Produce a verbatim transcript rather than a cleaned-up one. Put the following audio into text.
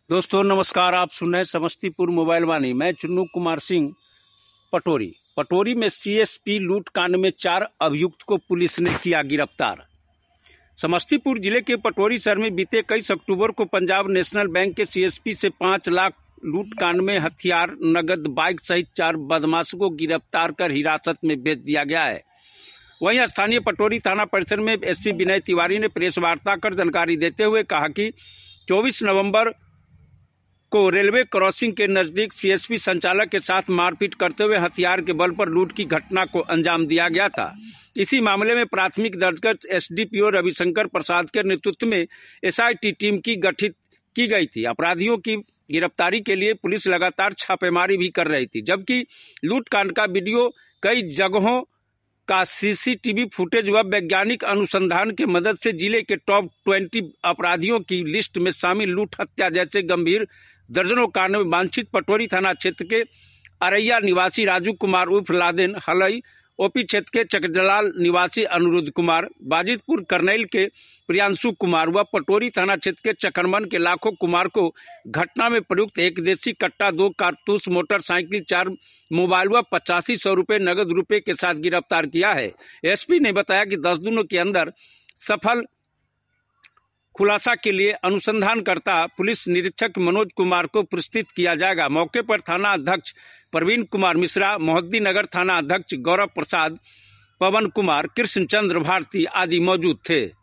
दोस्तों नमस्कार, आप सुन रहे हैं समस्तीपुर मोबाइल वाणी। मैं चुन्नू कुमार सिंह पटोरी। पटोरी में सीएसपी लूट कांड में चार अभियुक्त को पुलिस ने किया गिरफ्तार। समस्तीपुर जिले के पटोरी शहर में बीते इक्कीस अक्टूबर को पंजाब नेशनल बैंक के सीएसपी से पांच लाख लूट कांड में हथियार, नगद, बाइक सहित चार बदमाशों को गिरफ्तार कर हिरासत में भेज दिया गया है। वहीं स्थानीय पटोरी थाना परिसर में एसपी विनय तिवारी ने प्रेस वार्ता कर जानकारी देते हुए कहा कि चौबीस नवंबर को रेलवे क्रॉसिंग के नजदीक सीएसपी संचालक के साथ मारपीट करते हुए हथियार के बल पर लूट की घटना को अंजाम दिया गया था। इसी मामले में प्राथमिक दर्ज कर एसडीपीओ रविशंकर प्रसाद के नेतृत्व में एसआईटी टीम की गठित की गई थी। अपराधियों की गिरफ्तारी के लिए पुलिस लगातार छापेमारी भी कर रही थी, जबकि लूटकांड का वीडियो, कई जगहों का सीसीटीवी फुटेज व वैज्ञानिक अनुसंधान के मदद से जिले के टॉप बीस अपराधियों की लिस्ट में शामिल लूट, हत्या जैसे गंभीर दर्जनों कांड में वांछित पटोरी थाना क्षेत्र के अरैया निवासी राजू कुमार उर्फ लादेन हलई, ओपी क्षेत्र के चकजलाल निवासी अनुरुद्ध कुमार, बाजितपुर करनैल के प्रियांशु कुमार व पटोरी थाना क्षेत्र के चकरमन के लाखों कुमार को घटना में प्रयुक्त एक देसी कट्टा, दो कारतूस, मोटरसाइकिल, चार मोबाइल व पचासी सौ रुपये नगद रुपये के साथ गिरफ्तार किया है। एसपी ने बताया कि दस दिनों के अंदर सफल खुलासा के लिए अनुसंधानकर्ता पुलिस निरीक्षक मनोज कुमार को पुरस्कृत किया जाएगा। मौके पर थाना अध्यक्ष प्रवीण कुमार मिश्रा, मोहद्दी नगर थाना अध्यक्ष गौरव प्रसाद, पवन कुमार, कृष्ण चंद्र भारती आदि मौजूद थे।